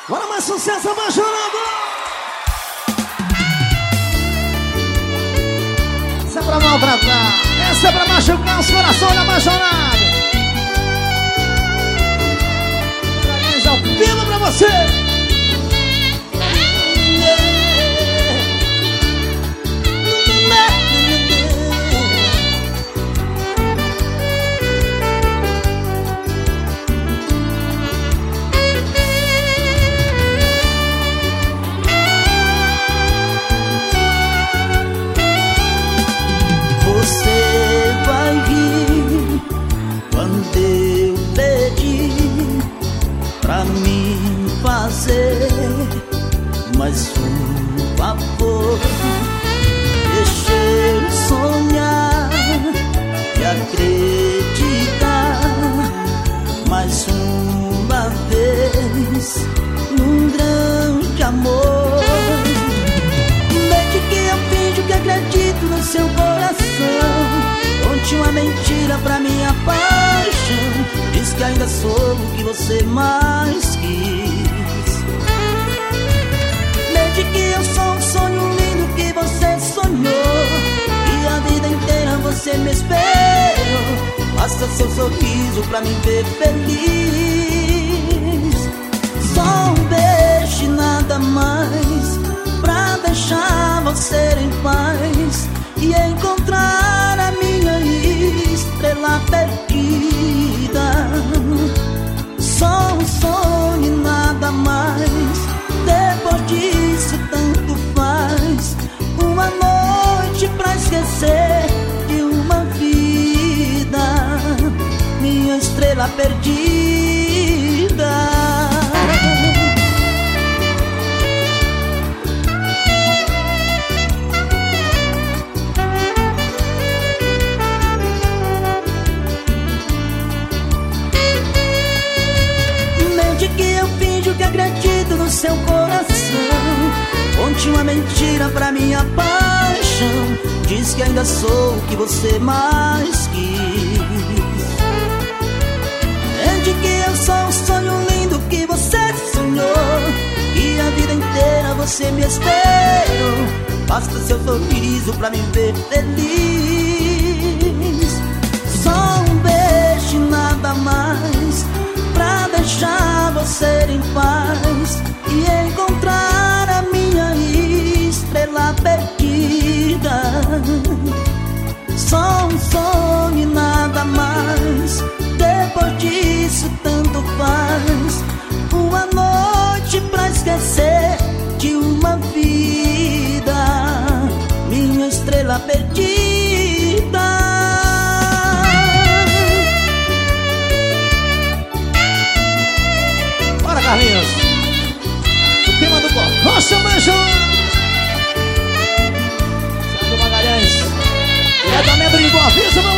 Bora mais sucesso, apaixonado! Essa é pra maltratar, essa é pra machucar os corações apaixonados. Parabéns ao vivo pra você! Você vai vir quando eu pedir pra mim fazer mais um favor. Deixa eu sonhar e acreditar mais uma vez num grande amor. Mente que eu finjo que acredito no seu coração. Conte uma mentira pra minha paixão. Diz que ainda sou o que você mais quis. Mente que eu sou um sonho lindo que você sonhou, e a vida inteira você me esperou. Basta seu sorriso pra me ver feliz. Só um beijo e nada mais, pra deixar você em paz e encontrar a minha estrela perdida. Só um sonho e nada mais, depois disso tanto faz. Uma noite pra esquecer de uma vida, minha estrela perdida. Que acredito no seu coração. Conte uma mentira pra minha paixão. Diz que ainda sou o que você mais quis. Mente que eu sou um sonho lindo que você sonhou, e a vida inteira você me esperou. Basta seu sorriso pra me ver feliz. Só um beijo e nada mais, pra deixar você em paz e encontrar a minha estrela perdida. Só um sonho e nada mais, depois disso tanto faz. Uma noite pra esquecer de uma vida, minha estrela perdida. Carlinhos, o tema do Rocha Manchão, Sandro Magalhães, diretamente de Boa Vista.